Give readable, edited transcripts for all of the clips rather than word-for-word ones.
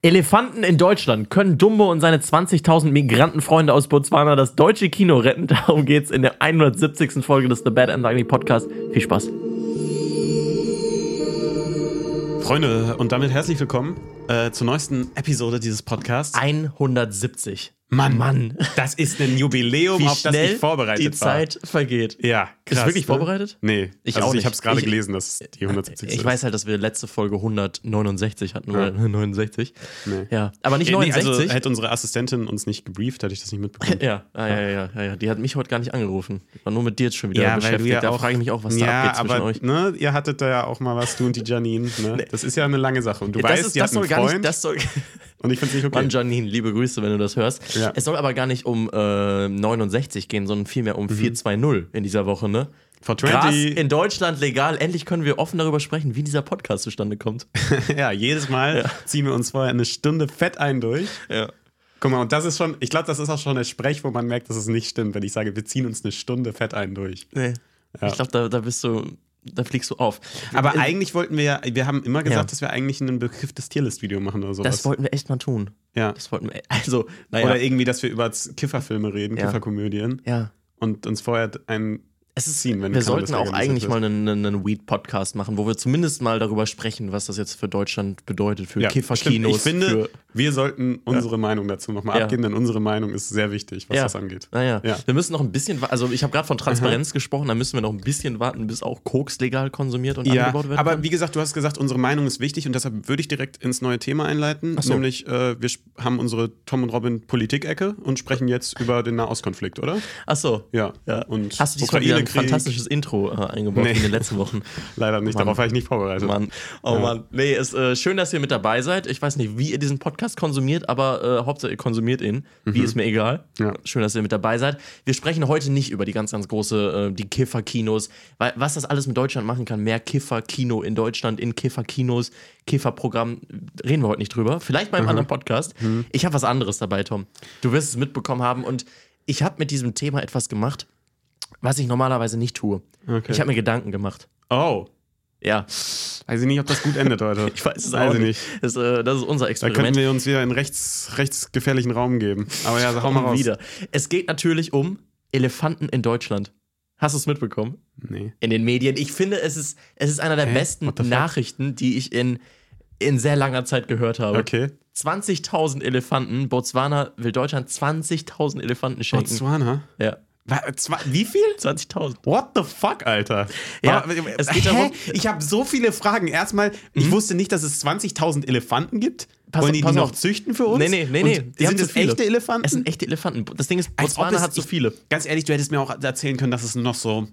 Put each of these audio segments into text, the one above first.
Elefanten in Deutschland können Dumbo und seine 20.000 Migrantenfreunde aus Botswana das deutsche Kino retten. Darum geht's in der 170. Folge des The Bad and the Ugly Podcast. Viel Spaß. Freunde, und damit herzlich willkommen zur neuesten Episode dieses Podcasts. 170. Mann, das ist ein Jubiläum, auf das ich vorbereitet die Zeit vergeht. Ja, krass. Ist wirklich vorbereitet? Nee, ich also auch nicht. Ich habe es gerade gelesen, dass die 170 ist. Ich weiß halt, dass wir letzte Folge 169 hatten, oder 69. Nee. Ja, aber nicht 69. Also hätte unsere Assistentin uns nicht gebrieft, hätte ich das nicht mitbekommen. Ja. Die hat mich heute gar nicht angerufen. Ich war nur mit dir jetzt schon wieder beschäftigt. Da frage ich mich auch, was da abgeht zwischen euch. Ne, ihr hattet da ja auch mal was, du und die Janine. Ne? Nee. Das ist ja eine lange Sache. Und du weißt, die hat einen Freund. Und ich finde es nicht okay. Mann, Janine, liebe Grüße, wenn du das hörst. Ja. Es soll aber gar nicht um 69 gehen, sondern vielmehr um 420 in dieser Woche, ne? Gras in Deutschland legal. Endlich können wir offen darüber sprechen, wie dieser Podcast zustande kommt. Ja, jedes Mal ziehen wir uns vorher eine Stunde fett ein durch. Ja. Guck mal, und das ist schon, ich glaube, das ist auch schon ein Sprech, wo man merkt, dass es nicht stimmt, wenn ich sage, wir ziehen uns eine Stunde fett ein durch. Nee. Ja. Ich glaube, da fliegst du auf. Aber eigentlich wollten wir haben immer gesagt, dass wir eigentlich einen Begriff des Tierlist-Video machen oder sowas. Das wollten wir echt mal tun. Ja. Das wollten wir, Oder irgendwie, dass wir über Kifferfilme reden, Kifferkomödien. Ja. Und uns vorher wir sollten auch eigentlich mal einen Weed-Podcast machen, wo wir zumindest mal darüber sprechen, was das jetzt für Deutschland bedeutet, für Kifferkinos. Ich finde, wir sollten unsere Meinung dazu nochmal abgeben, denn unsere Meinung ist sehr wichtig, was das angeht. Ja. Wir müssen noch ein bisschen, also ich habe gerade von Transparenz gesprochen, da müssen wir noch ein bisschen warten, bis auch Koks legal konsumiert und angebaut wird. Aber wie gesagt, du hast gesagt, unsere Meinung ist wichtig und deshalb würde ich direkt ins neue Thema einleiten. So. Nämlich, wir haben unsere Tom und Robin Politik-Ecke und sprechen jetzt über den Nahostkonflikt, oder? Ach so. Ja. Und hast du diesmal wieder ein fantastisches Intro eingebaut in den letzten Wochen? Leider nicht, darauf war ich nicht vorbereitet. Mann. Nee, ist schön, dass ihr mit dabei seid. Ich weiß nicht, wie ihr diesen Podcast konsumiert, aber Hauptsache ihr konsumiert ihn. Wie ist mir egal. Ja. Schön, dass ihr mit dabei seid. Wir sprechen heute nicht über die ganz große, die Kifferkinos, weil was das alles mit Deutschland machen kann, mehr Kifferkino in Deutschland, in Kifferkinos, Kifferprogramm, reden wir heute nicht drüber. Vielleicht beim anderen Podcast. Ich habe was anderes dabei, Tom. Du wirst es mitbekommen haben und ich habe mit diesem Thema etwas gemacht, was ich normalerweise nicht tue. Okay. Ich habe mir Gedanken gemacht. Oh. Ja. Weiß ich nicht, ob das gut endet heute. Ich weiß es auch nicht. Das ist unser Experiment. Da könnten wir uns wieder in rechtsgefährlichen Raum geben. Aber ja, hau mal raus. Wieder. Es geht natürlich um Elefanten in Deutschland. Hast du es mitbekommen? Nee. In den Medien. Ich finde, es ist einer der besten Nachrichten, die ich in sehr langer Zeit gehört habe. Okay. 20.000 Elefanten. Botswana will Deutschland 20.000 Elefanten schenken. Botswana? Ja. Wie viel? 20.000. What the fuck, Alter? Ja, es geht darum. Ich habe so viele Fragen. Erstmal, ich wusste nicht, dass es 20.000 Elefanten gibt. Wollen die noch züchten für uns? Nee. Sind das echte Elefanten? Es sind echte Elefanten. Das Ding ist, Botswana hat so viele. Ganz ehrlich, du hättest mir auch erzählen können, dass es noch so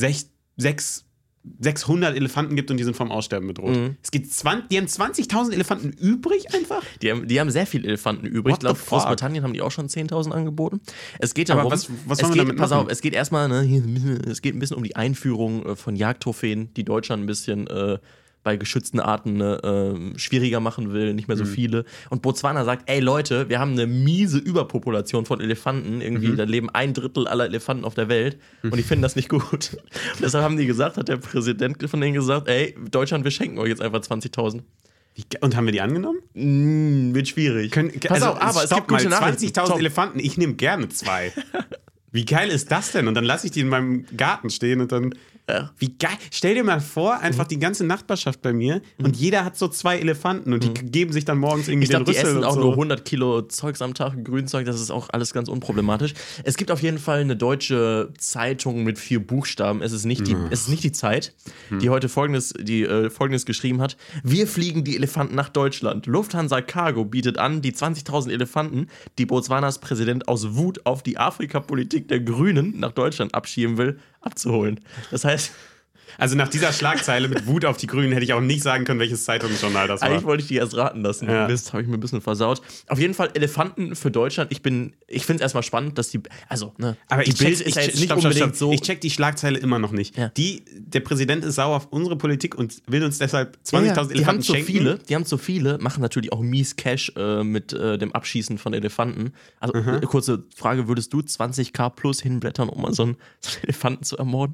600 Elefanten gibt und die sind vom Aussterben bedroht. Die haben 20.000 Elefanten übrig einfach? Die haben sehr viele Elefanten übrig. Ich glaube, Großbritannien haben die auch schon 10.000 angeboten. Es geht darum, was wollen wir damit machen? Pass auf, es geht erstmal, es geht ein bisschen um die Einführung von Jagdtrophäen, die Deutschland ein bisschen bei geschützten Arten schwieriger machen will, nicht mehr so viele. Und Botswana sagt, ey Leute, wir haben eine miese Überpopulation von Elefanten. Irgendwie, da leben 1/3 aller Elefanten auf der Welt. Und die finden das nicht gut. Und deshalb haben die gesagt, hat der Präsident von denen gesagt, ey, Deutschland, wir schenken euch jetzt einfach 20.000. Und haben wir die angenommen? Wird schwierig. Pass auf, aber es gibt gute Nachrichten. 20.000 Elefanten, ich nehme gerne 2. Wie geil ist das denn? Und dann lasse ich die in meinem Garten stehen und dann... Ja. Wie geil. Stell dir mal vor, einfach die ganze Nachbarschaft bei mir und jeder hat so 2 Elefanten und die geben sich dann morgens irgendwie den Rüssel. Ich glaube, die essen auch nur 100 Kilo Zeugs am Tag, Grünzeug, das ist auch alles ganz unproblematisch. Es gibt auf jeden Fall eine deutsche Zeitung mit 4 Buchstaben. Es ist nicht die Zeit, die heute Folgendes geschrieben hat. Wir fliegen die Elefanten nach Deutschland. Lufthansa Cargo bietet an, die 20.000 Elefanten, die Botswanas Präsident aus Wut auf die Afrikapolitik der Grünen nach Deutschland abschieben will, abzuholen. Das heißt... Also nach dieser Schlagzeile mit Wut auf die Grünen hätte ich auch nicht sagen können, welches Zeitungsjournal das war. Eigentlich wollte ich die erst raten lassen. Ja. Mist, habe ich mir ein bisschen versaut. Auf jeden Fall Elefanten für Deutschland. Ich finde es erstmal spannend, dass die... Also, ne, aber die Bild ist ja jetzt nicht unbedingt so... Ich check die Schlagzeile immer noch nicht. Ja. Der Präsident ist sauer auf unsere Politik und will uns deshalb 20.000 Elefanten schenken. Die haben zu viele, machen natürlich auch mies Cash mit dem Abschießen von Elefanten. Also, kurze Frage, würdest du 20.000 plus hinblättern, um mal so einen Elefanten zu ermorden?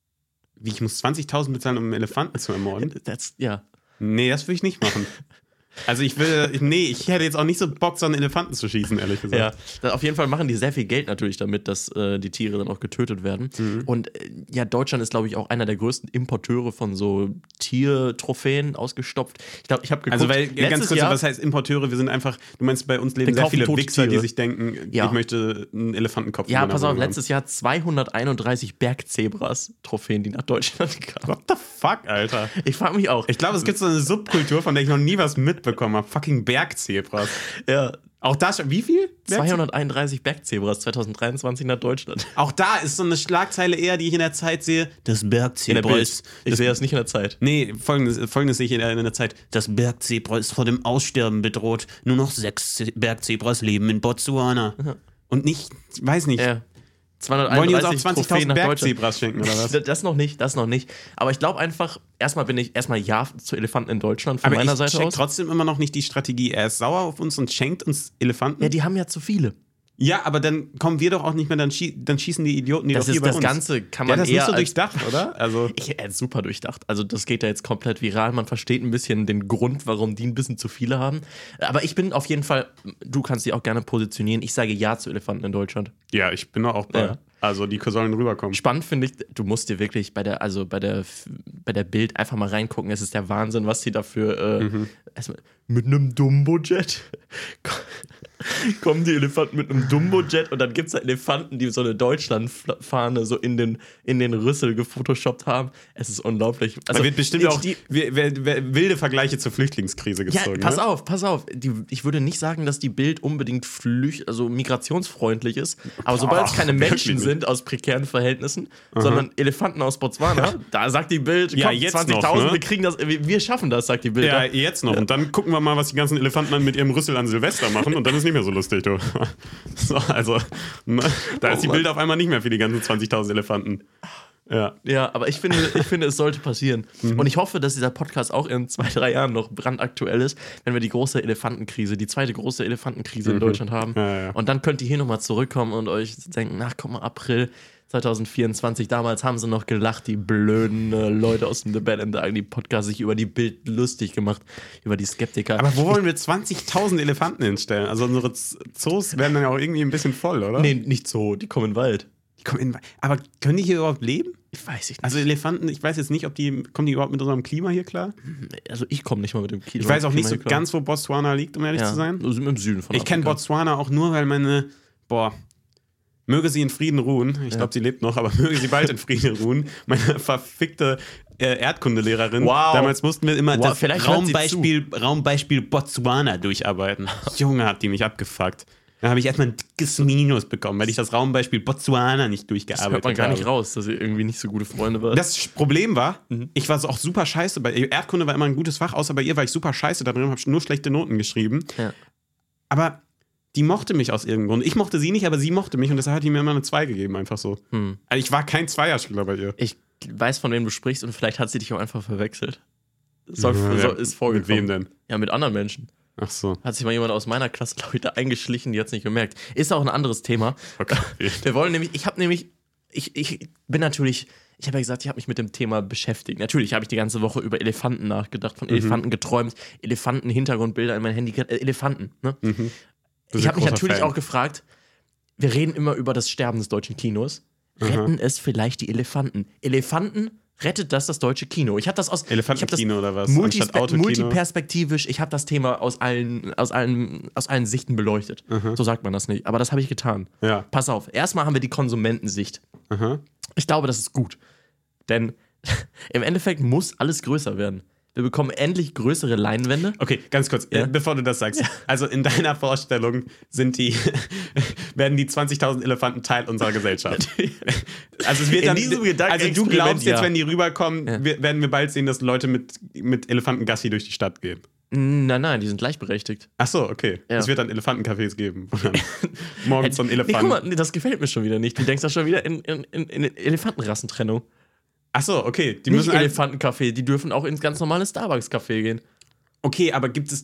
Wie, ich muss 20.000 bezahlen, um einen Elefanten zu ermorden? Ja. Nee, das will ich nicht machen. Also ich hätte jetzt auch nicht so Bock, so einen Elefanten zu schießen, ehrlich gesagt. Ja, auf jeden Fall machen die sehr viel Geld natürlich damit, dass die Tiere dann auch getötet werden. Und Deutschland ist, glaube ich, auch einer der größten Importeure von so Tiertrophäen ausgestopft. Ich glaube, ich habe geguckt. Also, ganz kurz, was heißt Importeure? Wir sind einfach, du meinst, bei uns leben sehr viele Wichser, die sich denken, ich möchte einen Elefantenkopf. Ja, pass auf, letztes Jahr 231 Bergzebras-Trophäen, die nach Deutschland kamen. What the fuck, Alter? Ich frage mich auch. Ich glaube, es gibt so eine Subkultur, von der ich noch nie was mitbekommen habe. Fucking Bergzebras. Ja. Auch da, wie viel? 231 Bergzebras 2023 nach Deutschland. Auch da ist so eine Schlagzeile eher, die ich in der Zeit sehe. Das Bergzebra ist... Ich sehe das nicht in der Zeit. Nee, folgendes sehe ich in der Zeit. Das Bergzebra ist vor dem Aussterben bedroht. Nur noch 6 Bergzebras leben in Botswana. Und nicht, weiß nicht... Ja. Wollen die uns auch 20.000 Bergzebras schenken, oder was? Das noch nicht. Aber ich glaube einfach, erstmal ja zu Elefanten in Deutschland von meiner Seite aus. Aber ich check trotzdem immer noch nicht die Strategie. Er ist sauer auf uns und schenkt uns Elefanten. Ja, die haben ja zu viele. Ja, aber dann kommen wir doch auch nicht mehr, dann schießen die Idioten, die das doch hier ist bei das uns. Ganze kann man das eher ist nicht so durchdacht, oder? Also super durchdacht. Also das geht ja jetzt komplett viral. Man versteht ein bisschen den Grund, warum die ein bisschen zu viele haben. Aber ich bin auf jeden Fall, du kannst dich auch gerne positionieren. Ich sage ja zu Elefanten in Deutschland. Ja, ich bin auch bei. Ja. Also die sollen rüberkommen. Spannend finde ich, du musst dir wirklich bei der Bild einfach mal reingucken. Es ist der Wahnsinn, was sie dafür erstmal mit einem Dumbo-Jet kommen die Elefanten mit einem Dumbo-Jet und dann gibt es da Elefanten, die so eine Deutschland-Fahne so in den Rüssel gefotoshoppt haben. Es ist unglaublich. Also, da wird bestimmt auch wilde Vergleiche zur Flüchtlingskrise gezogen. Ja, pass auf. Ich würde nicht sagen, dass die Bild unbedingt migrationsfreundlich ist, aber sobald es keine Menschen sind aus prekären Verhältnissen, sondern Elefanten aus Botswana, da sagt die Bild, komm, 20.000, wir kriegen das, wir schaffen das, sagt die Bild. Ja, jetzt noch. Und dann gucken wir mal, was die ganzen Elefanten dann mit ihrem Rüssel an Silvester machen und dann ist nicht mehr so lustig, du. So, also, da ist die Bild auf einmal nicht mehr für die ganzen 20.000 Elefanten. Ja, aber ich finde, es sollte passieren. Und ich hoffe, dass dieser Podcast auch in 2-3 Jahren noch brandaktuell ist, wenn wir die zweite große Elefantenkrise in Deutschland haben. Ja. Und dann könnt ihr hier nochmal zurückkommen und euch denken, ach guck mal, April 2024, damals haben sie noch gelacht, die blöden Leute aus dem The Bad and the Ugly Podcast, sich über die Bild lustig gemacht, über die Skeptiker. Aber wo wollen wir 20.000 Elefanten hinstellen? Also unsere Zoos werden dann ja auch irgendwie ein bisschen voll, oder? Nee, nicht Zoo, die kommen in den Wald. Aber können die hier überhaupt leben? Ich weiß nicht. Also Elefanten, ich weiß jetzt nicht, kommen die überhaupt mit unserem Klima hier klar? Also ich komme nicht mal mit dem Klima. Ich weiß auch nicht so ganz, wo Botswana liegt, um ehrlich zu sein. Wir sind im Süden von Afrika. Ich kenne Botswana auch nur, weil möge sie in Frieden ruhen. Ich glaube, sie lebt noch, aber möge sie bald in Frieden ruhen. Meine verfickte Erdkundelehrerin. Wow. Damals mussten wir immer das Raumbeispiel Botswana durcharbeiten. Junge, hat die mich abgefuckt. Dann habe ich erstmal ein dickes Minus bekommen, weil ich das Raumbeispiel Botswana nicht durchgearbeitet habe. Das hört man gar nicht raus, dass ihr irgendwie nicht so gute Freunde wart. Das Problem war, ich war so auch super scheiße. Erdkunde war immer ein gutes Fach, außer bei ihr war ich super scheiße da drin, habe nur schlechte Noten geschrieben. Ja. Aber die mochte mich aus irgendeinem Grund. Ich mochte sie nicht, aber sie mochte mich und deshalb hat die mir immer eine 2 gegeben, einfach so. Also ich war kein Zweierschüler bei ihr. Ich weiß, von wem du sprichst und vielleicht hat sie dich auch einfach verwechselt. Ist vorgekommen. Mit wem denn? Ja, mit anderen Menschen. Ach so. Hat sich mal jemand aus meiner Klasse, glaube ich, da eingeschlichen, die hat es nicht gemerkt. Ist auch ein anderes Thema. Okay. Wir wollen nämlich, ich habe ja gesagt, ich habe mich mit dem Thema beschäftigt. Natürlich habe ich die ganze Woche über Elefanten nachgedacht, von Elefanten geträumt, Elefanten-Hintergrundbilder in mein Handy, Elefanten, ne? Ich habe mich natürlich auch gefragt, wir reden immer über das Sterben des deutschen Kinos. Retten es vielleicht die Elefanten? Rettet das deutsche Kino? Ich habe das aus Elefantenkino oder was? Multiperspektivisch, ich habe das Thema aus allen Sichten beleuchtet. So sagt man das nicht, aber das habe ich getan. Ja. Pass auf, erstmal haben wir die Konsumentensicht. Ich glaube, das ist gut, denn im Endeffekt muss alles größer werden. Wir bekommen endlich größere Leinwände. Okay, ganz kurz, bevor du das sagst. Ja. Also in deiner Vorstellung werden die 20.000 Elefanten Teil unserer Gesellschaft. Also es wird dann, du glaubst jetzt, wenn die rüberkommen, werden wir bald sehen, dass Leute mit Elefantengassi durch die Stadt gehen. Nein, die sind gleichberechtigt. Ach so, okay. Ja. Es wird dann Elefantencafés geben. Morgens so ein Elefant. Guck mal, das gefällt mir schon wieder nicht. Du denkst da schon wieder in Elefantenrassentrennung. Ach so, okay. Die müssen Elefantencafé, die dürfen auch ins ganz normale Starbucks-Café gehen. Okay, aber gibt es dann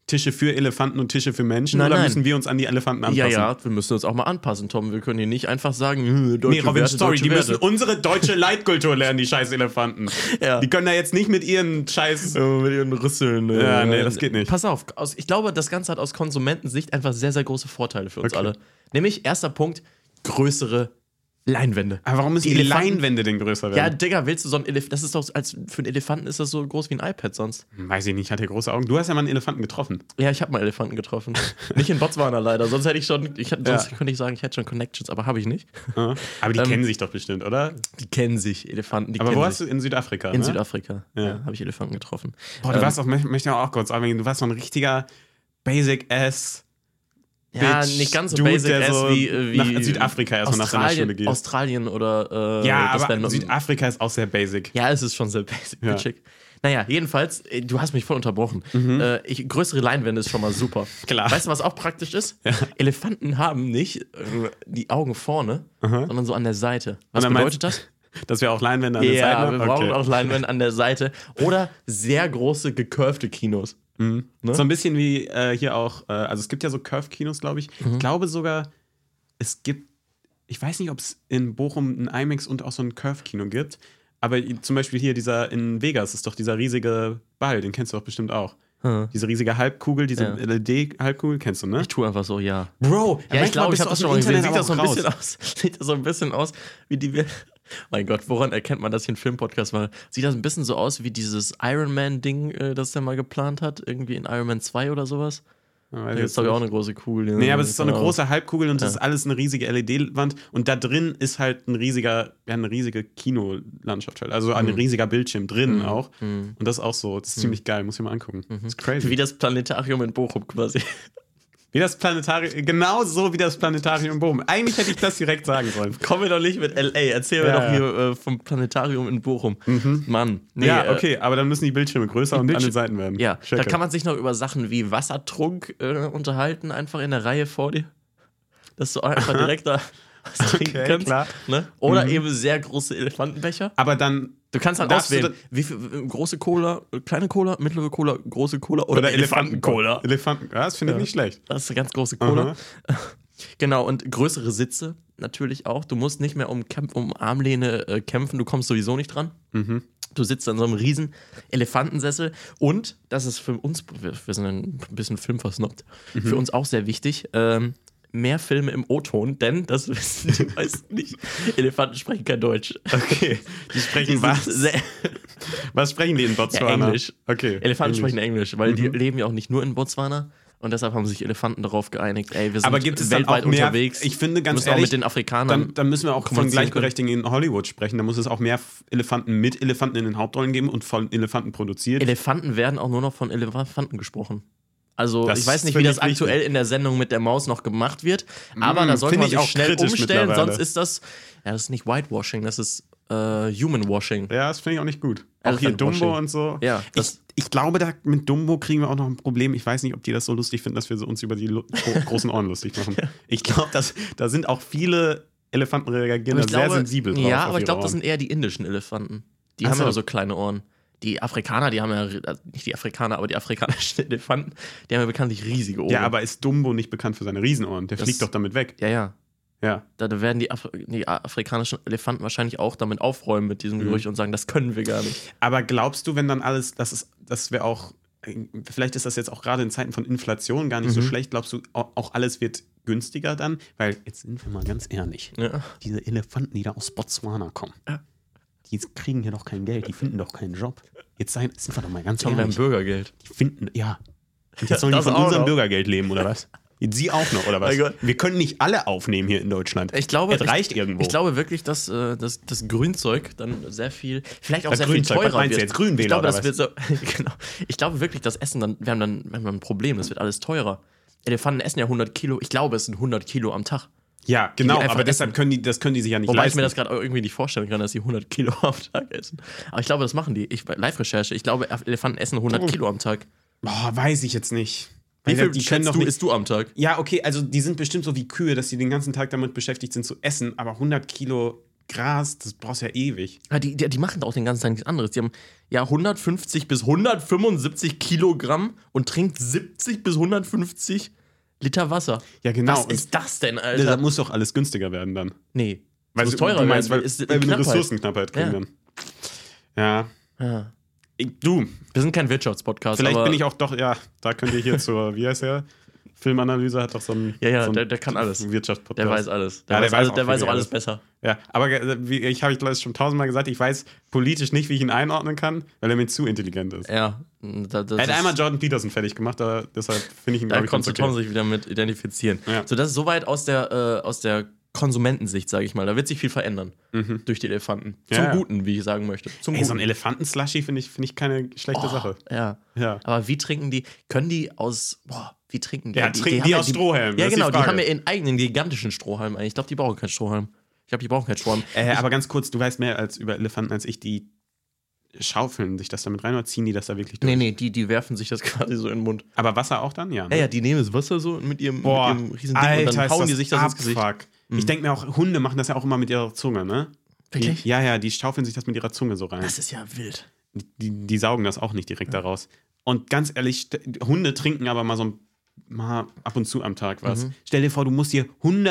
Tische für Elefanten und Tische für Menschen? Nein. Müssen wir uns an die Elefanten anpassen? Ja, wir müssen uns auch mal anpassen, Tom. Wir können hier nicht einfach sagen, deutsche Robin, Werte, sorry, die Werte. müssen unsere deutsche Leitkultur lernen, die scheiß Elefanten. Ja. Die können da jetzt nicht mit ihren scheiß... mit ihren Rüsseln. Ja, nee, das geht nicht. Pass auf, ich glaube, das Ganze hat aus Konsumentensicht einfach sehr, sehr große Vorteile für uns alle. Nämlich, erster Punkt, größere Leinwände. Aber warum müssen die Leinwände denn größer werden? Ja, Digga, willst du so ein Elefant? Das ist doch, für einen Elefanten ist das so groß wie ein iPad sonst. Weiß ich nicht, hat er große Augen. Du hast ja mal einen Elefanten getroffen. Ja, ich habe mal Elefanten getroffen. Nicht in Botswana leider, sonst hätte ich schon, sonst könnte ich sagen, ich hätte schon Connections, aber habe ich nicht. Aber die kennen sich doch bestimmt, oder? Die kennen sich, Elefanten, aber wo hast du? In Südafrika, In Südafrika, habe ich Elefanten getroffen. Boah, du warst auch, möchte ich auch kurz anmerken, du warst so ein richtiger Basic-Ass Ja, Bitch, nicht ganz so Dude, basic so wie nach Südafrika erstmal nach seiner Schule geht. Australien oder ja, aber Südafrika ist auch sehr basic. Ja, es ist schon sehr basic, bitchig. Naja, jedenfalls, du hast mich voll unterbrochen. Größere Leinwände ist schon mal super. Klar. Weißt du, was auch praktisch ist? Ja. Elefanten haben nicht die Augen vorne, sondern so an der Seite. Was bedeutet das? Dass wir auch Leinwände an der Seite haben? Ja, wir brauchen auch Leinwände an der Seite. Oder sehr große, gecurvte Kinos. Ne? So ein bisschen wie hier auch, also es gibt ja so Curve-Kinos, glaube ich. Ich glaube sogar, es gibt, ich weiß nicht, ob es in Bochum ein IMAX und auch so ein Curve-Kino gibt, aber zum Beispiel hier in Vegas ist doch dieser riesige Ball, den kennst du doch bestimmt auch. Diese riesige Halbkugel, diese LED-Halbkugel, kennst du, ne? Ich tue einfach so, ja. Bro, ja, ich glaube, ich habe das schon mal gesehen. Sieht das so ein bisschen aus wie die... Mein Gott, woran erkennt man, dass hier ein Filmpodcast war? Sieht das ein bisschen so aus wie dieses Iron Man-Ding, das der mal geplant hat? Irgendwie in Iron Man 2 oder sowas? Da ist doch auch eine große Kugel. Nee, aber es ist so eine große Halbkugel und das ist alles eine riesige LED-Wand und da drin ist halt eine riesige Kinolandschaft halt. Also ein riesiger Bildschirm drin auch. Und das ist auch so, das ist ziemlich geil, muss ich mal angucken. Das ist crazy. Wie das Planetarium in Bochum quasi. Wie das Planetarium, genau so wie das Planetarium in Bochum. Eigentlich hätte ich das direkt sagen sollen. Kommen wir doch nicht mit L.A., erzähl mir doch hier vom Planetarium in Bochum. Mann. Nee, ja, okay, aber dann müssen die Bildschirme größer und an den Seiten werden. Ja, da kann man sich noch über Sachen wie Wassertrunk unterhalten, einfach in der Reihe vor dir. Dass du einfach direkt da was trinken kannst. Klar. Ne? Oder eben sehr große Elefantenbecher. Aber dann... Du kannst dann auswählen, wie viel, große Cola, kleine Cola, mittlere Cola, große Cola oder Elefanten-Cola. Ja, das finde ich nicht schlecht. Das ist eine ganz große Cola. Genau, und größere Sitze natürlich auch. Du musst nicht mehr um Armlehne kämpfen, du kommst sowieso nicht dran. Du sitzt an so einem riesen Elefantensessel und, das ist für uns, wir sind ein bisschen filmversnobbt, für uns auch sehr wichtig, mehr Filme im O-Ton, denn, das wissen die meisten nicht, Elefanten sprechen kein Deutsch. Okay, die sprechen was? Was sprechen die in Botswana? Ja, Englisch. Okay. Elefanten sprechen Englisch, weil die leben ja auch nicht nur in Botswana. Und deshalb haben sich Elefanten darauf geeinigt, ey, wir sind weltweit unterwegs. Ich finde, ganz ehrlich, auch mit den Afrikanern dann müssen wir auch von Gleichberechtigung in Hollywood sprechen. Da muss es auch mehr Elefanten mit Elefanten in den Hauptrollen geben und von Elefanten produziert. Elefanten werden auch nur noch von Elefanten gesprochen. Also ich weiß nicht, wie das aktuell in der Sendung mit der Maus noch gemacht wird, aber da sollte man sich schnell umstellen, sonst ist das ist nicht Whitewashing, das ist Humanwashing. Ja, das finde ich auch nicht gut. Auch hier Dumbo und so. Ja, ich glaube, mit Dumbo kriegen wir auch noch ein Problem. Ich weiß nicht, ob die das so lustig finden, dass wir uns über die großen Ohren lustig machen. Ich glaube, da sind auch viele Elefanten reagieren sehr sensibel drauf. Ja, aber ich glaube, das sind eher die indischen Elefanten. Die haben ja so kleine Ohren. Die Afrikaner, die haben ja, nicht die Afrikaner, aber die afrikanischen Elefanten, die haben ja bekanntlich riesige Ohren. Ja, aber ist Dumbo nicht bekannt für seine Riesenohren? Der fliegt doch damit weg. Ja. Da werden die afrikanischen Elefanten wahrscheinlich auch damit aufräumen mit diesem Gerücht und sagen, das können wir gar nicht. Aber glaubst du, wenn dann alles, das wäre auch, vielleicht ist das jetzt auch gerade in Zeiten von Inflation gar nicht so schlecht, glaubst du, auch alles wird günstiger dann? Weil, jetzt sind wir mal ganz ehrlich, diese Elefanten, die da aus Botswana kommen, die kriegen hier doch kein Geld, die finden doch keinen Job. Jetzt sind wir doch mal ganz ehrlich. Die haben Bürgergeld. Die finden, und jetzt sollen die von unserem Bürgergeld leben, oder was? Sie auch noch, oder was? Wir können nicht alle aufnehmen hier in Deutschland. Ich glaube, es reicht irgendwo. Ich glaube wirklich, dass das Grünzeug dann sehr viel, vielleicht auch sehr viel teurer wird. Was meinst du jetzt, Grünwähler, ich glaube, oder was? Genau. Ich glaube wirklich, das Essen, wir haben dann ein Problem, das wird alles teurer. Elefanten essen ja 100 Kilo, ich glaube, es sind 100 Kilo am Tag. Ja, genau, aber deshalb können die sich ja nicht leisten. Wobei ich mir das gerade irgendwie nicht vorstellen kann, dass sie 100 Kilo am Tag essen. Aber ich glaube, das machen die. Live-Recherche, ich glaube, Elefanten essen 100 Kilo am Tag. Boah, weiß ich jetzt nicht. Wie viel isst du am Tag? Ja, okay, also die sind bestimmt so wie Kühe, dass sie den ganzen Tag damit beschäftigt sind zu essen, aber 100 Kilo Gras, das brauchst du ja ewig. Ja, die machen auch den ganzen Tag nichts anderes. Die haben ja 150 bis 175 Kilogramm und trinkt 70 bis 150 Liter Wasser. Ja, genau. Was ist das denn, Alter? Da muss doch alles günstiger werden dann. Nee. Weil es teurer werden, weil wir eine Ressourcenknappheit kriegen dann. Ja. Wir sind kein Wirtschaftspodcast. Vielleicht bin ich auch doch, ja, da könnt ihr hier zur, wie heißt der? Filmanalyse hat doch so ein. Ja, der kann alles. Wirtschaftspodcast. Der weiß alles. Der weiß auch alles besser. Ja, aber ich habe es schon 1000-mal gesagt, ich weiß politisch nicht, wie ich ihn einordnen kann, weil er mir zu intelligent ist. Ja. Er hat einmal Jordan Peterson fertig gemacht, deshalb finde ich ihn, glaube ich, ganz okay. Da konnte Tom sich wieder mit identifizieren. Ja. So, das ist soweit aus der Konsumentensicht, sage ich mal. Da wird sich viel verändern durch die Elefanten. Zum Guten, wie ich sagen möchte. So ein Elefantenslushy finde ich keine schlechte Sache. Ja. Aber wie trinken die? Können die aus. Wie trinken die? Ja, trinken die aus Strohhalmen. Ja, genau. Die haben ja ihren eigenen gigantischen Strohhalm. Ich glaube, die brauchen keinen Strohhalm. Aber ganz kurz, du weißt mehr über Elefanten als ich. Die schaufeln sich das damit rein oder ziehen die das da wirklich durch? Nee, die werfen sich das quasi so in den Mund. Aber Wasser auch dann? Ja, ne? Ja, die nehmen das Wasser so mit ihrem riesen Ding und dann hauen die sich das ins Gesicht. Ich denke mir auch, Hunde machen das ja auch immer mit ihrer Zunge, ne? Wirklich? Die schaufeln sich das mit ihrer Zunge so rein. Das ist ja wild. Die saugen das auch nicht direkt daraus. Und ganz ehrlich, Hunde trinken aber mal ab und zu am Tag was. Stell dir vor, du musst dir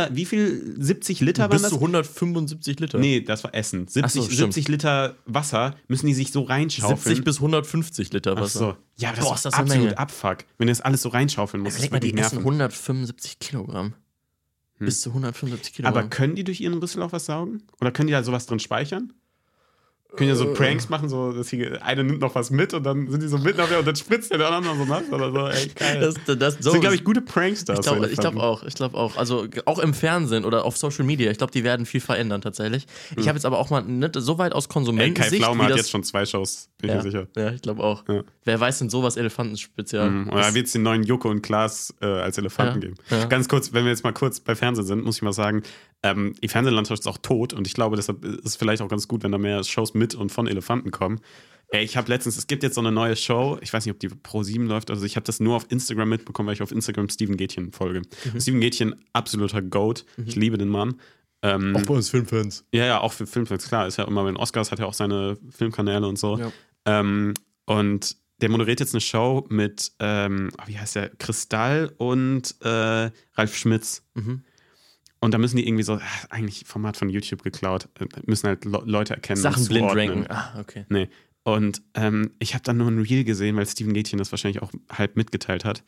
70 Liter waren das? Bis zu 175 Liter. Nee, das war Essen. 70 Liter Wasser müssen die sich so reinschaufeln. 70 bis 150 Liter Wasser. Ach so. Ja, das ist absolut Abfuck. Wenn du das alles so reinschaufeln musst, ist die essen 175 Kilogramm. Bis zu 175 Kilogramm. Aber können die durch ihren Rüssel auch was saugen? Oder können die da sowas drin speichern? Können ja so Pranks machen, so dass eine nimmt noch was mit und dann sind die so mitten auf der und dann spritzt der andere so nass oder so. Ey, geil. Das sind, glaube ich, gute Prankstars. Ich glaube auch. Also auch im Fernsehen oder auf Social Media. Ich glaube, die werden viel verändern tatsächlich. Ich habe jetzt aber auch mal nicht so weit aus Konsumentensicht. Kai Pflaume hat jetzt schon 2 Shows, bin ich mir sicher. Ja, ich glaube auch. Ja. Wer weiß denn sowas Elefantenspezial? Oder wird es den neuen Joko und Klaas als Elefanten geben? Ja. Ganz kurz, wenn wir jetzt mal kurz bei Fernsehen sind, muss ich mal sagen, die Fernsehlandschaft ist auch tot und ich glaube, deshalb ist es vielleicht auch ganz gut, wenn da mehr Shows mit und von Elefanten kommen. Ich habe letztens, es gibt jetzt so eine neue Show, ich weiß nicht, ob die Pro7 läuft, also ich habe das nur auf Instagram mitbekommen, weil ich auf Instagram Steven Gätchen folge. Steven Gätchen, absoluter Goat, ich liebe den Mann. Auch bei uns Filmfans. Ja, auch für Filmfans, klar, ist ja immer bei den Oscars, hat ja auch seine Filmkanäle und so. Ja. Und der moderiert jetzt eine Show mit, wie heißt der, Kristall und Ralf Schmitz. Und da müssen die irgendwie so, eigentlich Format von YouTube geklaut, müssen halt Leute erkennen. Sachen blind ranken. Okay. Nee. Und ich habe dann nur ein Reel gesehen, weil Steven Gätchen das wahrscheinlich auch halb mitgeteilt hat,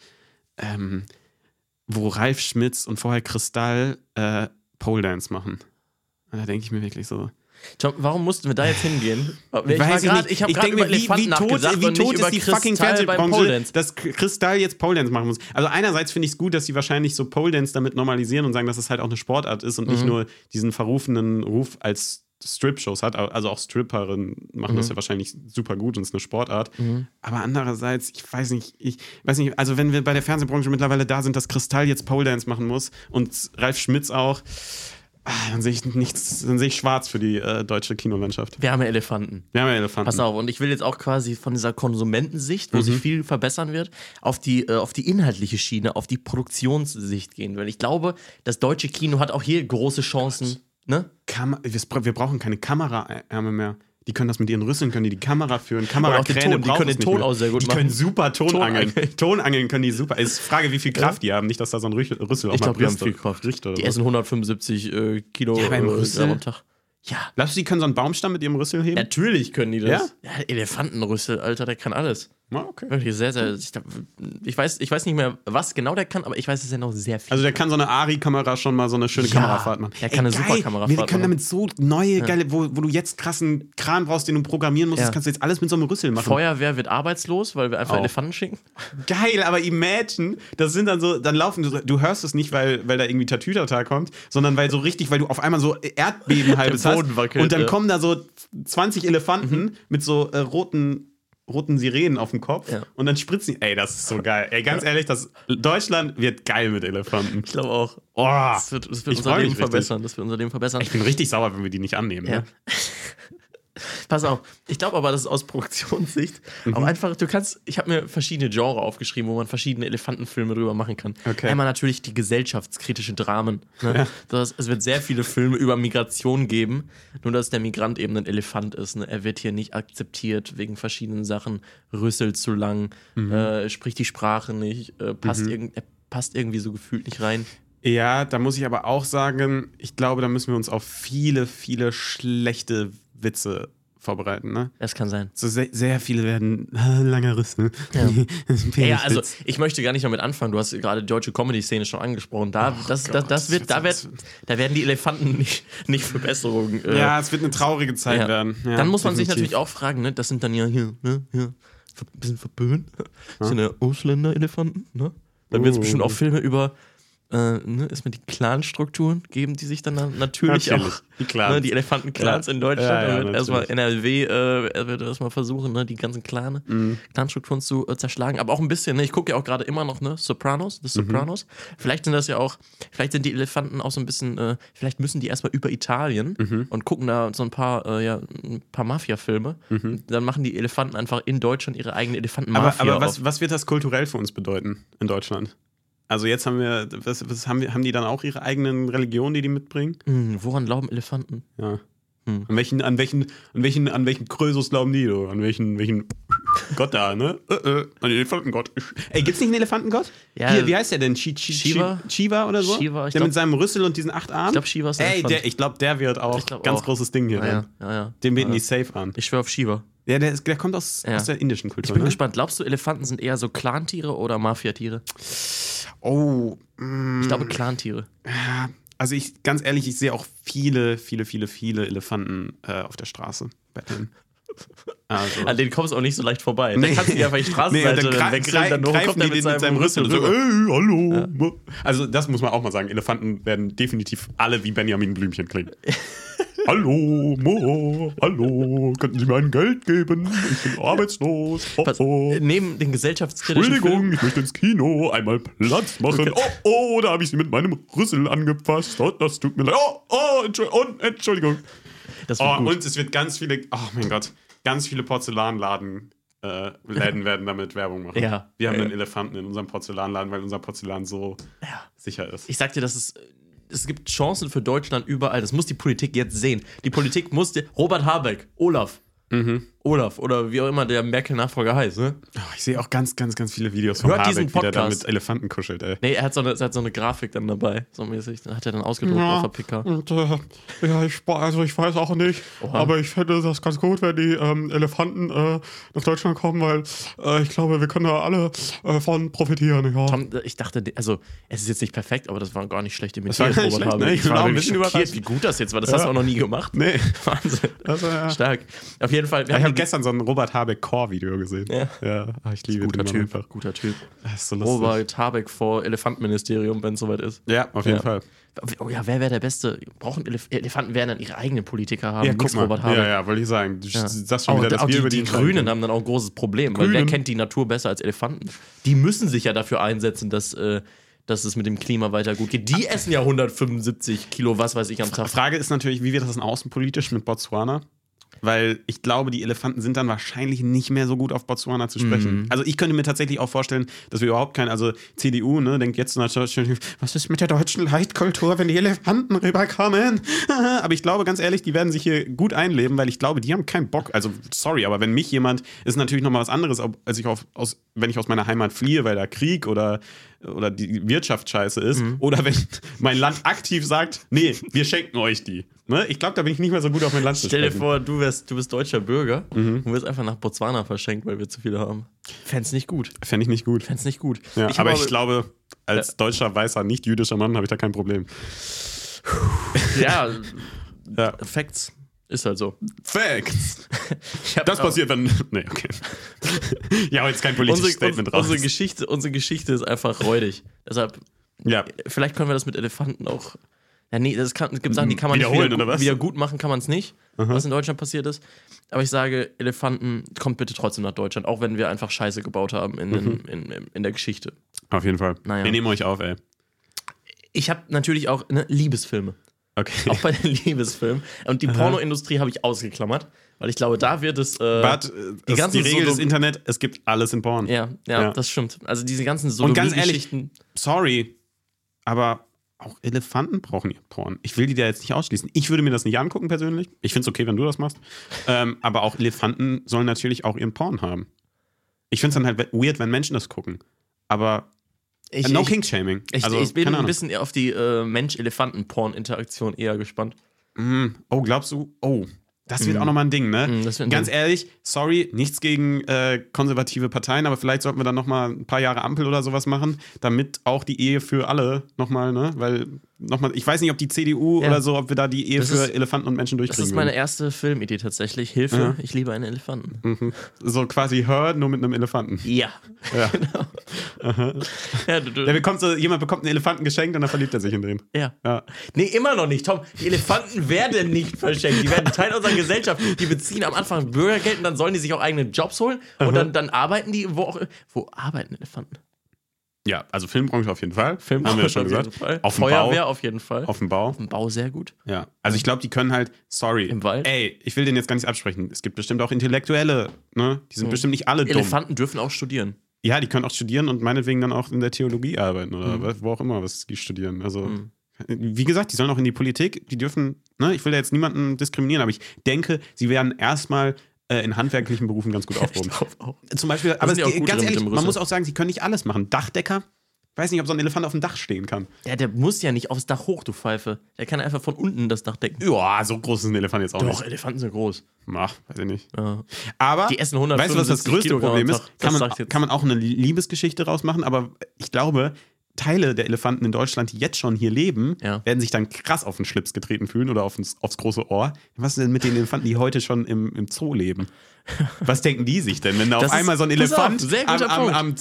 wo Ralf Schmitz und vorher Kristall Pole Dance machen. Und da denke ich mir wirklich so, Tom, warum mussten wir da jetzt hingehen? Ich habe gerade über Elefanten nachgedacht wie tot ist die fucking Fernsehbranche, dass Kristall jetzt Pole Dance machen muss. Also einerseits finde ich es gut, dass sie wahrscheinlich so Pole Dance damit normalisieren und sagen, dass es halt auch eine Sportart ist und nicht nur diesen verrufenen Ruf als Strip-Shows hat. Also auch Stripperinnen machen das ja wahrscheinlich super gut und es ist eine Sportart. Aber andererseits, ich weiß nicht, also wenn wir bei der Fernsehbranche mittlerweile da sind, dass Kristall jetzt Pole Dance machen muss und Ralf Schmitz auch, dann sehe ich schwarz für die deutsche Kinolandschaft. Wir haben ja Elefanten. Pass auf, und ich will jetzt auch quasi von dieser Konsumentensicht, wo sich viel verbessern wird, auf die inhaltliche Schiene, auf die Produktionssicht gehen. Weil ich glaube, das deutsche Kino hat auch hier große Chancen. Ne? Wir brauchen keine Kameraärme mehr. Die können das mit ihren Rüsseln, können die Kamera führen. Kamerakräne die können den Ton auch sehr gut machen. Die können super Tonangeln. Tonangeln können die super. Es ist Frage, wie viel Kraft die haben. Nicht, dass da so ein Rüssel auch ich glaube, die haben viel Kraft. Die essen 175 Kilo am Tag. Ja. Glaubst du, die können so einen Baumstamm mit ihrem Rüssel heben? Natürlich können die das. Ja, Elefantenrüssel, Alter, der kann alles. Okay. Wirklich sehr, sehr. Ich weiß nicht mehr, was genau der kann, aber ich weiß, dass er noch sehr viel. Also der kann so eine Ari-Kamera schon mal so eine schöne Kamerafahrt machen. Der kann eine super Kamerafahrt machen. Wir können damit so neue, geile, wo du jetzt krassen Kran brauchst, den du programmieren musst, das kannst du jetzt alles mit so einem Rüssel machen. Feuerwehr wird arbeitslos, weil wir einfach Elefanten schicken. Geil, aber imagine, das sind dann so, dann laufen, du hörst es nicht, weil da irgendwie Tatütata kommt, sondern weil du auf einmal so Erdbeben halbes hast. Und dann kommen da so 20 Elefanten mit so roten Sirenen auf dem Kopf und dann spritzen die. Ey, das ist so geil. Ey, ganz ehrlich, Deutschland wird geil mit Elefanten. Ich glaube auch. Das wird unser Leben verbessern. Ich bin richtig sauer, wenn wir die nicht annehmen. Ja. Ne? Pass auf, ich glaube aber, das ist aus Produktionssicht auch einfach, ich habe mir verschiedene Genres aufgeschrieben, wo man verschiedene Elefantenfilme drüber machen kann. Okay. Einmal natürlich die gesellschaftskritische Dramen. Ne? Ja. Es wird sehr viele Filme über Migration geben, nur dass der Migrant eben ein Elefant ist. Ne? Er wird hier nicht akzeptiert wegen verschiedenen Sachen, rüsselt zu lang, spricht die Sprache nicht, passt irgendwie so gefühlt nicht rein. Ja, da muss ich aber auch sagen, ich glaube, da müssen wir uns auf viele, viele schlechte Witze vorbereiten, ne? Das kann sein. So sehr viele werden langer Riss, ne? Ja, also ich möchte gar nicht damit anfangen. Du hast gerade die deutsche Comedy-Szene schon angesprochen. Da werden die Elefanten nicht für Besserung. Ja, es wird eine traurige Zeit werden. Ja, dann muss man sich natürlich auch fragen, ne? Das sind dann ja hier, ne? Hier ein bisschen verpönt. Das sind ja Ausländer-Elefanten, ne? Dann wird es bestimmt auch Filme über erstmal die Clan-Strukturen geben, die sich dann natürlich auch die Elefanten-Clans in Deutschland. Ja, wird erstmal NRW wird erstmal versuchen, ne, die ganzen Clan-Strukturen zu zerschlagen. Aber auch ein bisschen, ne, ich gucke ja auch gerade immer noch, ne, The Sopranos. Vielleicht sind die Elefanten auch so ein bisschen, vielleicht müssen die erstmal über Italien und gucken da so ein paar Mafia-Filme. Dann machen die Elefanten einfach in Deutschland ihre eigene Elefanten-Mafia. Aber was wird das kulturell für uns bedeuten in Deutschland? Also jetzt haben die dann auch ihre eigenen Religionen, die mitbringen? Woran glauben Elefanten? Ja. An welchen Krösus glauben die? An welchen Gott da, ne? An den Elefantengott. Ey, gibt's nicht einen Elefantengott? Ja. Hier, wie heißt der denn? Shiva oder so? Shiva, der mit seinem Rüssel und diesen 8 Armen? Ich glaube, Shiva ist ein Elefant. Ich glaube, der wird auch ganz großes Ding hier. Ja. Den beten die safe an. Ich schwöre auf Shiva. Ja, der kommt aus der indischen Kultur. Ich bin gespannt. Glaubst du, Elefanten sind eher so Clantiere oder Mafiatiere? Oh. Ich glaube, Clantiere. Ja. Also ganz ehrlich, ich sehe auch viele Elefanten auf der Straße betteln. Also. An denen kommst du auch nicht so leicht vorbei. Dann kannst du dir einfach die Straßenseite wegrennen, dann kommt er mit seinem Rüssel und so, ey, hallo. Ja. Also das muss man auch mal sagen, Elefanten werden definitiv alle wie Benjamin Blümchen klingen. Hallo, Mo, hallo, könnten Sie mir ein Geld geben? Ich bin arbeitslos. Neben den gesellschaftskritischen Entschuldigung, ich möchte ins Kino einmal Platz machen. Okay. Da habe ich Sie mit meinem Rüssel angefasst. Das tut mir leid. Entschuldigung. Das wird gut. Und es wird ganz viele Porzellanläden werden damit Werbung machen. Ja. Wir haben einen Elefanten in unserem Porzellanladen, weil unser Porzellan so sicher ist. Ich sag dir, es gibt Chancen für Deutschland überall. Das muss die Politik jetzt sehen. Die Politik Robert Habeck, Olaf oder wie auch immer der Merkel-Nachfolger heißt, ne? Oh, ich sehe auch ganz viele Videos von Habeck, wie der da mit Elefanten kuschelt, ey. Nee, er hat so eine Grafik dann dabei, so mäßig. Dann hat er dann ausgedruckt auf der Picker. Und, ich weiß auch nicht, aber ich fände das ganz gut, wenn die Elefanten nach Deutschland kommen, weil ich glaube, wir können da alle von profitieren, ja. Tom, ich dachte, also, es ist jetzt nicht perfekt, aber das war gar nicht schlecht imitiert, Robert Habeck. Ne? Ich war ein bisschen überrascht, wie gut das jetzt war. Das hast du auch noch nie gemacht. Nee. Wahnsinn. Also, stark. Auf jeden Fall. Ich habe gestern so ein Robert Habeck-Core-Video gesehen. Ja, ich liebe guter den Typ, guter Typ. Das ist so lustig. Robert Habeck vor Elefantenministerium, wenn es soweit ist. Ja, auf jeden Fall. Oh ja, wer wäre der Beste? Elefanten werden dann ihre eigene Politiker haben. Ja, guck mal. Robert Habeck. Ja, wollte ich sagen. Du sagst schon wieder, dass wir über die Grünen haben dann auch ein großes Problem, weil wer kennt die Natur besser als Elefanten? Die müssen sich ja dafür einsetzen, dass es mit dem Klima weiter gut geht. Die essen ja 175 Kilo, was weiß ich, am Tag. Frage ist natürlich, wie wird das dann außenpolitisch mit Botswana? Weil ich glaube, die Elefanten sind dann wahrscheinlich nicht mehr so gut auf Botswana zu sprechen. Also ich könnte mir tatsächlich auch vorstellen, dass wir überhaupt also CDU, ne, denkt jetzt natürlich, was ist mit der deutschen Leitkultur, wenn die Elefanten rüberkommen? Aber ich glaube, ganz ehrlich, die werden sich hier gut einleben, weil ich glaube, die haben keinen Bock. Also, sorry, aber wenn mich jemand, ist natürlich nochmal was anderes, als wenn ich aus meiner Heimat fliehe, weil da Krieg oder die Wirtschaft scheiße ist, oder wenn mein Land aktiv sagt, nee, wir schenken euch die. Ne? Ich glaube, da bin ich nicht mehr so gut auf mein Land zu sprechen. Stell dir vor, du bist deutscher Bürger und wirst einfach nach Botswana verschenkt, weil wir zu viele haben. Fänd's nicht gut. Fände ich nicht gut. Ja, aber ich glaube, als deutscher, weißer, nicht jüdischer Mann habe ich da kein Problem. Ja. Facts. Ist halt so. Facts! Das passiert, wenn... Nee, okay. Ja, aber jetzt kein politisches Statement raus. Unsere Geschichte ist einfach räudig. Deshalb, vielleicht können wir das mit Elefanten auch... Ja, nee, es gibt Sachen, die kann man nicht wieder gut machen, kann man es nicht, was in Deutschland passiert ist. Aber ich sage, Elefanten, kommt bitte trotzdem nach Deutschland, auch wenn wir einfach Scheiße gebaut haben in der Geschichte. Auf jeden Fall. Naja. Wir nehmen euch auf, ey. Ich habe natürlich auch Liebesfilme. Okay. Auch bei den Liebesfilmen. Und die Pornoindustrie habe ich ausgeklammert, weil ich glaube, da wird es. Die Regel des Internet, es gibt alles in Porn. Ja, das stimmt. Also diese ganzen Und ganz ehrlich, sorry, aber auch Elefanten brauchen ihr Porn. Ich will die da jetzt nicht ausschließen. Ich würde mir das nicht angucken persönlich. Ich finde es okay, wenn du das machst. Aber auch Elefanten sollen natürlich auch ihren Porn haben. Ich finde es dann halt weird, wenn Menschen das gucken. Aber no King-Shaming. Ich bin ein bisschen eher auf die Mensch-Elefanten-Porn-Interaktion eher gespannt. Oh, glaubst du? Oh, das wird auch nochmal ein Ding, ne? Ganz ehrlich, sorry, nichts gegen konservative Parteien, aber vielleicht sollten wir dann nochmal ein paar Jahre Ampel oder sowas machen, damit auch die Ehe für alle nochmal, ne? Weil, nochmal, ich weiß nicht, ob die CDU oder so, ob wir da die Ehe für Elefanten und Menschen durchkriegen. Das ist meine erste Filmidee tatsächlich. Hilfe, ich liebe einen Elefanten. So quasi Her, nur mit einem Elefanten. Ja. Genau. Jemand bekommt einen Elefanten geschenkt und dann verliebt er sich in den. Ja. Nee, immer noch nicht, Tom. Die Elefanten werden nicht verschenkt. Die werden Teil unserer Gesellschaft. Die beziehen am Anfang Bürgergeld und dann sollen die sich auch eigene Jobs holen. Und dann arbeiten die, wo arbeiten Elefanten? Ja, also Filmbranche auf jeden Fall. Filmbranche haben wir ja schon gesagt. Jeden Fall. Auf dem Feuerwehr Bau. Auf jeden Fall. Auf dem Bau. Auf dem Bau sehr gut. Ja, also ich glaube, die können halt, sorry. Im Wald. Ey, ich will den jetzt gar nicht absprechen. Es gibt bestimmt auch Intellektuelle, ne? Die sind bestimmt nicht alle dumm. Elefanten dürfen auch studieren. Ja, die können auch studieren und meinetwegen dann auch in der Theologie arbeiten oder wo auch immer, was die studieren. Also, wie gesagt, die sollen auch in die Politik, die dürfen, ne? Ich will da jetzt niemanden diskriminieren, aber ich denke, sie werden erstmal in handwerklichen Berufen ganz gut aufgehoben. Ich glaube auch. Zum Beispiel, aber ganz ehrlich, man muss auch sagen, sie können nicht alles machen. Dachdecker, weiß nicht, ob so ein Elefant auf dem Dach stehen kann. Ja, der muss ja nicht aufs Dach hoch, du Pfeife. Der kann einfach von unten das Dach decken. Ja, so groß ist ein Elefant jetzt auch nicht. Doch, Elefanten sind groß. Ach, weiß ich nicht. Ja. Aber, die essen 100 weißt du, was das größte Kilogramm Problem am ist? Tag. Kann man auch eine Liebesgeschichte rausmachen, aber ich glaube, Teile der Elefanten in Deutschland, die jetzt schon hier leben, werden sich dann krass auf den Schlips getreten fühlen oder aufs große Ohr. Was ist denn mit den Elefanten, die heute schon im Zoo leben? Was denken die sich denn, wenn da auf einmal so ein Elefant im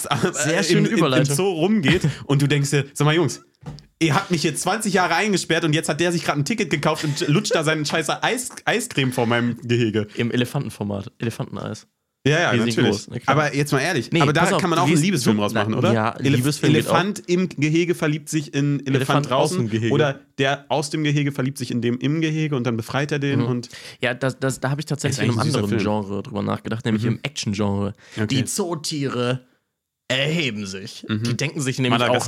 Zoo rumgeht und du denkst dir, sag mal Jungs, ihr habt mich jetzt 20 Jahre eingesperrt und jetzt hat der sich gerade ein Ticket gekauft und lutscht da seinen scheiß Eiscreme vor meinem Gehege. Im Elefantenformat, Elefanteneis. Ja, natürlich. Aber jetzt mal ehrlich, aber da kann man auch einen Liebesfilm rausmachen, oder? Ja, Liebesfilm Elefant im Gehege verliebt sich in Elefant draußen oder der aus dem Gehege verliebt sich in dem im Gehege und dann befreit er den und ja, da habe ich tatsächlich in einem anderen Genre drüber nachgedacht, nämlich im Action-Genre. Okay. Die Zootiere erheben sich. Die denken sich nämlich auch,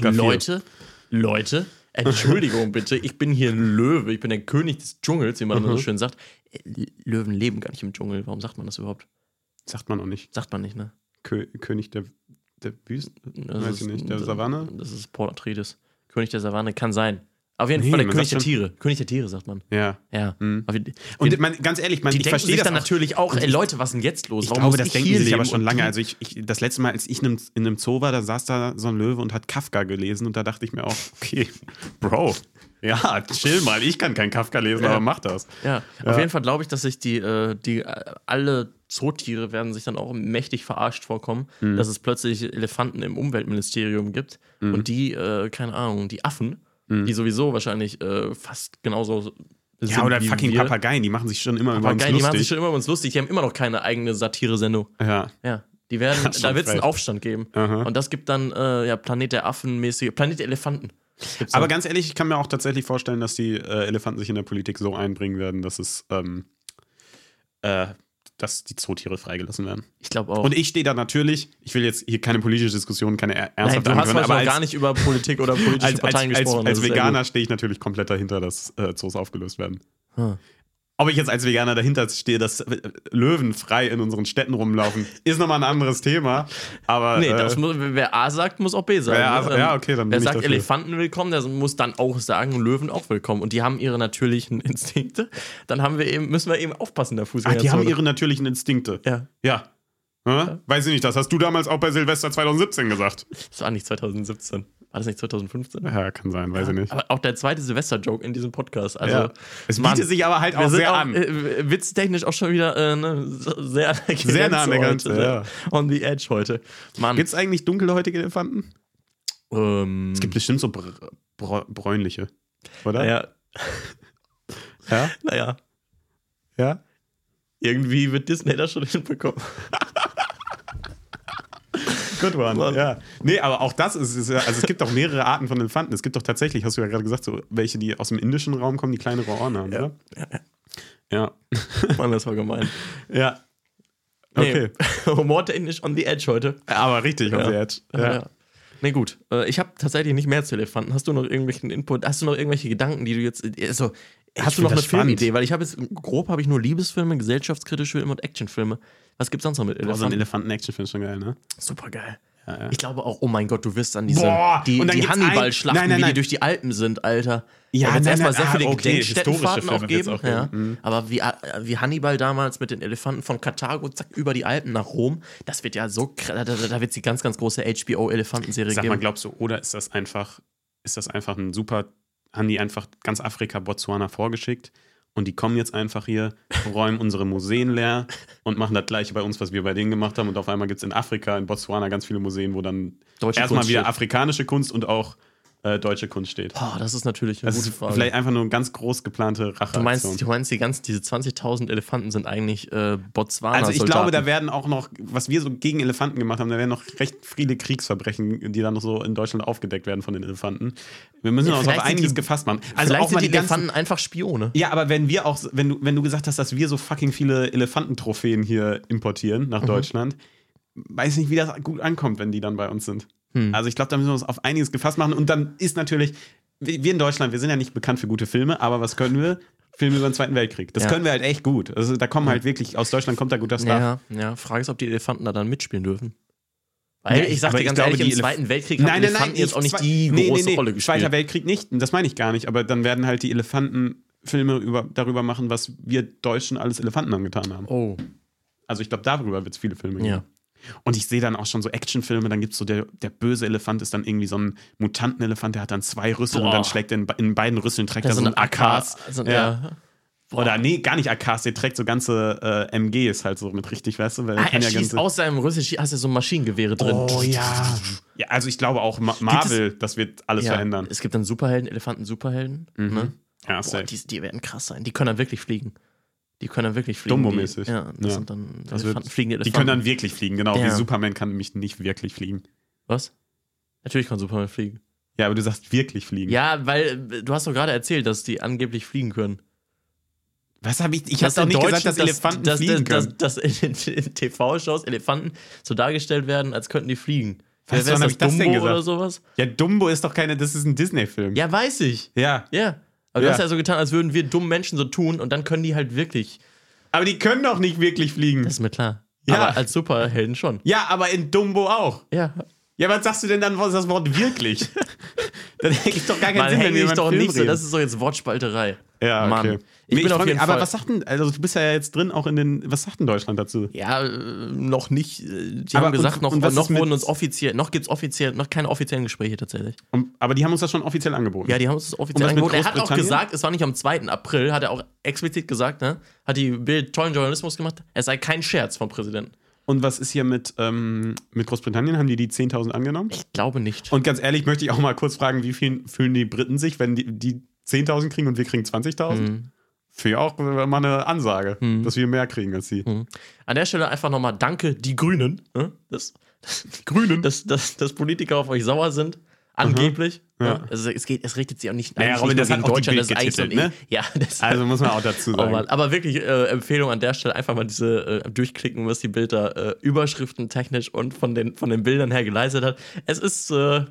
Leute, Entschuldigung bitte, ich bin hier ein Löwe, ich bin der König des Dschungels, wie man so schön sagt. Löwen leben gar nicht im Dschungel, warum sagt man das überhaupt? Sagt man auch nicht. Sagt man nicht, ne? König der Wüste? Weiß ich nicht. Der Savanne? Das ist Port Atreides. König der Savanne kann sein. Auf jeden Fall der König der Tiere. König der Tiere, sagt man. Ja. Und ganz ehrlich, ich verstehe das dann natürlich auch. Ey, Leute, was ist denn jetzt los? Ich glaube, das denken sie sich aber schon lange. Also das letzte Mal, als ich in einem Zoo war, da saß da so ein Löwe und hat Kafka gelesen und da dachte ich mir auch, okay, Bro, ja, chill mal, ich kann kein Kafka lesen, aber mach das. Ja, auf jeden Fall glaube ich, dass sich alle Zootiere werden sich dann auch mächtig verarscht vorkommen, dass es plötzlich Elefanten im Umweltministerium gibt und die, keine Ahnung, die Affen, die sowieso wahrscheinlich fast genauso sind. Ja, oder fucking Papageien, die machen sich schon immer über uns lustig. Die machen sich schon immer über uns lustig, die haben immer noch keine eigene Satire-Sendung. Ja. Die werden, da wird es einen Aufstand geben. Und das gibt dann Planet der Affen-mäßige, Planet der Elefanten. Aber ganz ehrlich, ich kann mir auch tatsächlich vorstellen, dass die Elefanten sich in der Politik so einbringen werden, dass es dass die Zootiere freigelassen werden. Ich glaube auch. Und ich stehe da natürlich, ich will jetzt hier keine politische Diskussion, keine ernsthafte Nein, du hast aber gar nicht über Politik oder politische Parteien gesprochen. Als Veganer stehe ich natürlich komplett dahinter, dass Zoos aufgelöst werden. Ob ich jetzt als Veganer dahinter stehe, dass Löwen frei in unseren Städten rumlaufen, ist nochmal ein anderes Thema. Aber, wer A sagt, muss auch B sagen. Ja, okay, dann wer sagt dafür. Elefanten willkommen, der muss dann auch sagen, Löwen auch willkommen. Und die haben ihre natürlichen Instinkte. Dann müssen wir eben aufpassen, der Fußgängerzone. Die haben ihre natürlichen Instinkte. Ja. Weiß ich nicht, das hast du damals auch bei Silvester 2017 gesagt. Das war nicht 2017. War das nicht 2015? Ja, kann sein, weiß ich nicht. Aber auch der zweite Silvester-Joke in diesem Podcast. Also, es bietet sich aber halt auch sehr an. Witztechnisch auch schon wieder sehr nah an der Grenze. Ja. On the edge heute. Gibt es eigentlich dunkelhäutige Elefanten? Es gibt bestimmt so bräunliche, oder? Ja. Naja. Irgendwie wird Disney das schon hinbekommen. Good one, ja. Nee, aber auch das ist ja, also es gibt auch mehrere Arten von Elefanten. Es gibt doch tatsächlich, hast du ja gerade gesagt, so welche, die aus dem indischen Raum kommen, die kleinere Ohren haben, oder? Ja. Mann, das war gemein. Ja. Okay. Nee, humortechnisch on the edge heute. Aber richtig on the edge. Ja. Nee, gut. Ich habe tatsächlich nicht mehr zu Elefanten. Hast du noch irgendwelchen Input? Hast du noch irgendwelche Gedanken, die du jetzt. Also, hast du noch eine Filmidee? Weil ich habe jetzt grob nur Liebesfilme, gesellschaftskritische Filme und Actionfilme. Was gibt's sonst noch mit Elefanten? So ein Elefanten-Action-Film ist schon geil, ne? Super geil. Ja. Ich glaube auch, oh mein Gott, du wirst an diese die Hannibal-Schlachten, wie die durch die Alpen sind, Alter. Ja, jetzt erstmal sehr viele Gedenkstättenfahrten auch geben. Ja. Aber wie Hannibal damals mit den Elefanten von Karthago, zack, über die Alpen nach Rom, das wird ja so krass, da wird die ganz, ganz große HBO-Elefantenserie geben. Sag mal, glaubst du, oder ist das einfach ein super, haben die einfach ganz Afrika, Botswana vorgeschickt? Und die kommen jetzt einfach hier, räumen unsere Museen leer und machen das Gleiche bei uns, was wir bei denen gemacht haben. Und auf einmal gibt es in Afrika, in Botswana ganz viele Museen, wo dann erstmal wieder afrikanische Kunst und auch deutsche Kunst steht. Boah, das ist natürlich eine gute Frage. Vielleicht einfach nur eine ganz groß geplante Racheaktion. Du meinst diese 20.000 Elefanten sind eigentlich Botswana. Also ich glaube, da werden auch noch, was wir so gegen Elefanten gemacht haben, da werden noch recht viele Kriegsverbrechen, die dann noch so in Deutschland aufgedeckt werden von den Elefanten. Wir müssen uns auf einiges gefasst machen. Also vielleicht auch sind die Elefanten einfach Spione. Ja, aber wenn du gesagt hast, dass wir so fucking viele Elefantentrophäen hier importieren nach Deutschland, weiß nicht, wie das gut ankommt, wenn die dann bei uns sind. Also ich glaube, da müssen wir uns auf einiges gefasst machen. Und dann ist natürlich, wir in Deutschland, wir sind ja nicht bekannt für gute Filme, aber was können wir? Filme über den Zweiten Weltkrieg. Das können wir halt echt gut. Also da kommen halt wirklich, aus Deutschland kommt da guter Stuff. Ja, Frage ist, ob die Elefanten da dann mitspielen dürfen. Weil ich sag dir ganz ehrlich, im Zweiten Weltkrieg haben Elefanten jetzt auch nicht die große Rolle gespielt. Zweiter Weltkrieg nicht, das meine ich gar nicht. Aber dann werden halt die Elefanten Filme darüber machen, was wir Deutschen alles Elefanten angetan haben. Oh. Also ich glaube, darüber wird es viele Filme geben. Ja. Und ich sehe dann auch schon so Actionfilme, dann gibt es so, der böse Elefant ist dann irgendwie so ein Mutantenelefant, der hat dann 2 Rüssel und dann schlägt er in beiden Rüsseln, trägt er so ein AKs. Oder nee, gar nicht AKs, der trägt so ganze MGs halt so mit richtig, weißt du? Weil er schießt aus seinem Rüssel, hast du so Maschinengewehre drin. Oh ja. Ja, also ich glaube auch Marvel, das wird alles verändern. Es gibt dann Superhelden, Elefanten-Superhelden. Ne? Ja, die werden krass sein, die können dann wirklich fliegen. Dumbo-mäßig. Das sind dann fliegende Elefanten. Die können dann wirklich fliegen, genau. Wie Superman kann nämlich nicht wirklich fliegen. Was? Natürlich kann Superman fliegen. Ja, aber du sagst wirklich fliegen. Ja, weil du hast doch gerade erzählt, dass die angeblich fliegen können. Was habe ich? Ich habe doch nicht gesagt, dass Elefanten fliegen können. Dass in TV-Shows Elefanten so dargestellt werden, als könnten die fliegen. Was habe ich das denn gesagt? Oder sowas? Ja, Dumbo ist doch das ist ein Disney-Film. Ja, weiß ich. Ja. Aber du hast ja so getan, als würden wir dummen Menschen so tun und dann können die halt wirklich. Aber die können doch nicht wirklich fliegen. Das ist mir klar. Ja. Aber als Superhelden schon. Ja, aber in Dumbo auch. Ja. Ja, was sagst du denn dann, was ist das Wort wirklich? Dann ergibt doch gar keinen Sinn, wenn wir doch nicht so. Das ist doch jetzt Wortspalterei. Ja, okay. Mann. Ich bin auf jeden Fall. Aber was sagt denn, also du bist ja jetzt drin auch was sagt denn Deutschland dazu? Ja, noch nicht. Die haben gesagt, noch wurden uns offiziell, noch keine offiziellen Gespräche tatsächlich. Aber die haben uns das schon offiziell angeboten? Ja, die haben uns das offiziell angeboten. Er hat auch gesagt, es war nicht am 2. April, hat er auch explizit gesagt, ne? Hat die Bild tollen Journalismus gemacht, es sei kein Scherz vom Präsidenten. Und was ist hier mit Großbritannien? Haben die 10.000 angenommen? Ich glaube nicht. Und ganz ehrlich möchte ich auch mal kurz fragen, wie viel fühlen die Briten sich, wenn die 10.000 kriegen und wir kriegen 20.000? Für auch mal eine Ansage, dass wir mehr kriegen als sie. An der Stelle einfach nochmal danke, die Grünen. Die Grünen. Dass Politiker auf euch sauer sind. Angeblich. Ja. Also es richtet sich auch nicht, Robin, das gegen Deutschland. Das ist eigentlich so ne? Also muss man auch dazu sagen. Aber wirklich Empfehlung an der Stelle, einfach mal diese durchklicken, was die Bild da Überschriften technisch und von den Bildern her geleistet hat. Es ist,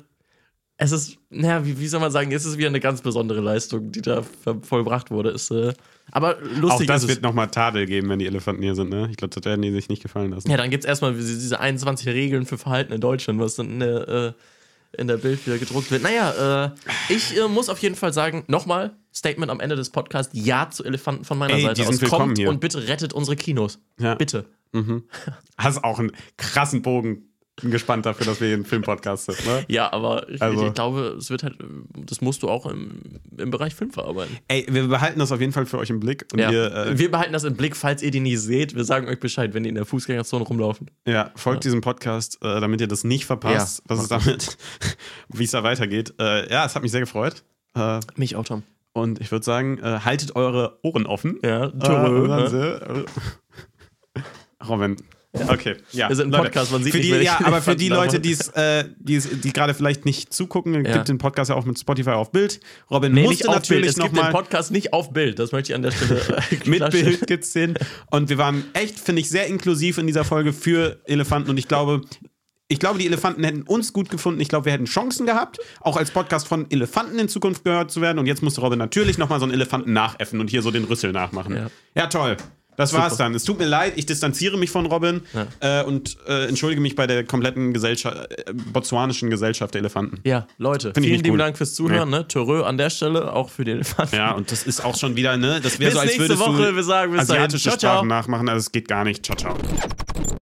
wie soll man sagen, es ist wieder eine ganz besondere Leistung, die da vollbracht wurde. Aber lustig. Auch das wird nochmal Tadel geben, wenn die Elefanten hier sind, ne? Ich glaube, das werden die sich nicht gefallen lassen. Ja, dann gibt es erstmal diese 21 Regeln für Verhalten in Deutschland, was dann in der Bild wieder gedruckt wird. Naja, ich muss auf jeden Fall sagen, nochmal, Statement am Ende des Podcasts, ja zu Elefanten von meiner Seite aus. Kommt hier und bitte rettet unsere Kinos. Ja. Bitte. Hast auch einen krassen Bogen gespannt dafür, dass wir hier einen Filmpodcast sind, ne? Ja, aber ich glaube, es wird halt, das musst du auch im Bereich Film verarbeiten. Ey, wir behalten das auf jeden Fall für euch im Blick. Und wir behalten das im Blick, falls ihr die nie seht. Wir sagen euch Bescheid, wenn die in der Fußgängerzone rumlaufen. Ja, folgt diesem Podcast, damit ihr das nicht verpasst, wie es da weitergeht. Es hat mich sehr gefreut. Mich auch, Tom. Und ich würde sagen, haltet eure Ohren offen. Ja, Robin, Okay, ja. Wir sind ein Podcast, man sieht für nicht, die, ja, aber für die Leute, die gerade vielleicht nicht zugucken, gibt den Podcast ja auch mit Spotify auf Bild. Robin musste natürlich nochmal... Es gibt den Podcast nicht auf Bild, das möchte ich an der Stelle mit Bild gibt's den. Und wir waren echt, finde ich, sehr inklusiv in dieser Folge für Elefanten. Und ich glaube, die Elefanten hätten uns gut gefunden. Ich glaube, wir hätten Chancen gehabt, auch als Podcast von Elefanten in Zukunft gehört zu werden. Und jetzt musste Robin natürlich nochmal so einen Elefanten nachäffen und hier so den Rüssel nachmachen. Ja toll. Das war's dann. Es tut mir leid, ich distanziere mich von Robin und entschuldige mich bei der kompletten botswanischen Gesellschaft der Elefanten. Ja, Leute, vielen lieben Dank fürs Zuhören. Ne? Törö an der Stelle, auch für die Elefanten. Ja, und das ist auch schon wieder, ne? Das wäre so, als würdest du wir sagen, bis asiatische Sprachen nachmachen. Also es geht gar nicht. Ciao, ciao.